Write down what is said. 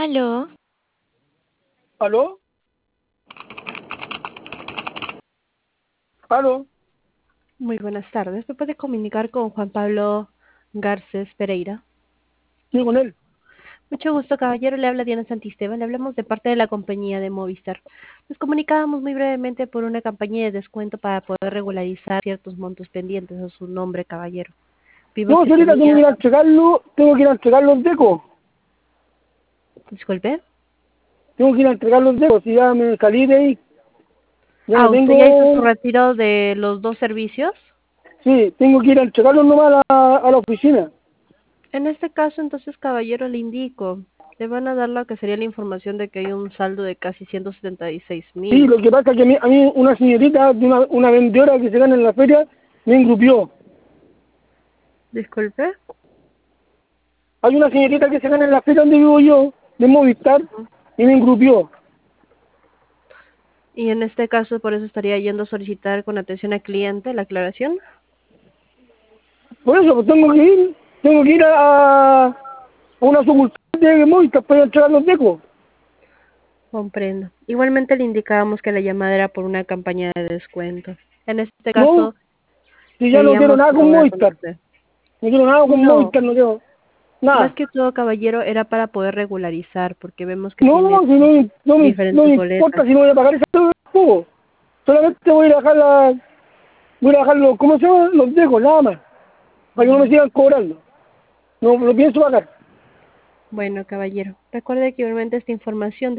Aló, ¿Aló? ¿Aló? Muy buenas tardes. ¿Me puede comunicar con Juan Pablo Garcés Pereira? ¿Quién con él? Mucho gusto, caballero. Le habla Diana Santisteban. Le hablamos de parte de la compañía de Movistar. Nos comunicábamos muy brevemente por una campaña de descuento para poder regularizar ciertos montos pendientes a su nombre, caballero. Vimos No, que señorita, tengo que ir tenía... a entregarlo, tengo que ir a entregar los decos. Disculpe. Tengo que ir a entregar los decos, si ya me salí de ahí. Ya no ¿Usted ya hizo su tengo... retiro de los dos servicios? Sí, tengo que ir a entregarlos nomás a la oficina. En este caso, entonces, caballero, le indico. Le van a dar lo que sería la información de que hay un saldo de casi 176 Sí, mil. lo que pasa es que a mí una señorita, de una vendedora que se gana en la feria, me engrupió. Disculpe. Hay una señorita que se gana en la feria donde vivo yo, de Movistar, y me engrupió. Y en este caso, por eso estaría yendo a solicitar con atención al cliente la aclaración. Por eso, pues tengo que ir a una sucursal de Movistar para ir a entregar los decos. Comprendo. Igualmente le indicábamos que la llamada era por una campaña de descuento. En este No, caso, si ya no quiero queríamos nada con corroborar con Movistar. usted. No quiero nada con No, Movistar, no quiero más nada. que todo, caballero, era para poder regularizar, porque vemos que No, tiene si no diferentes me importa boletas. si no voy a pagar ese juego. Solamente voy a ir a dejar voy a dejar los, ¿cómo se llama? Los dejo, nada más. Para que no me sigan cobrando. No lo pienso pagar. Bueno, caballero, recuerde que igualmente esta información